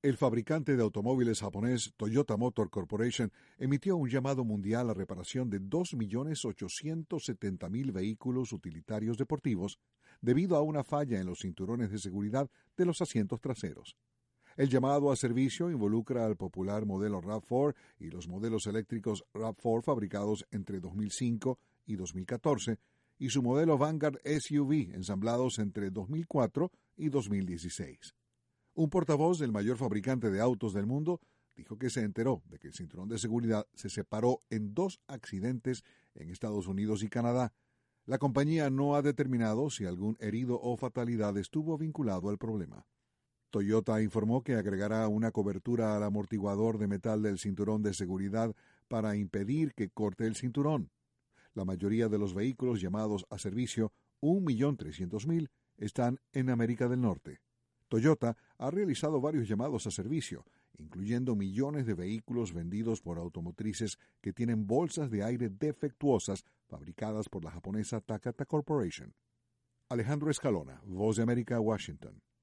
El fabricante de automóviles japonés Toyota Motor Corporation emitió un llamado mundial a reparación de 2.870.000 vehículos utilitarios deportivos debido a una falla en los cinturones de seguridad de los asientos traseros. El llamado a servicio involucra al popular modelo RAV4 y los modelos eléctricos RAV4 fabricados entre 2005 y 2014 y su modelo Vanguard SUV ensamblados entre 2004 y 2016. Un portavoz del mayor fabricante de autos del mundo dijo que se enteró de que el cinturón de seguridad se separó en 2 accidentes en Estados Unidos y Canadá. La compañía no ha determinado si algún herido o fatalidad estuvo vinculado al problema. Toyota informó que agregará una cobertura al amortiguador de metal del cinturón de seguridad para impedir que corte el cinturón. La mayoría de los vehículos llamados a servicio, 1.300.000, están en América del Norte. Toyota ha realizado varios llamados a servicio, incluyendo millones de vehículos vendidos por automotrices que tienen bolsas de aire defectuosas fabricadas por la japonesa Takata Corporation. Alejandro Escalona, Voz de América, Washington.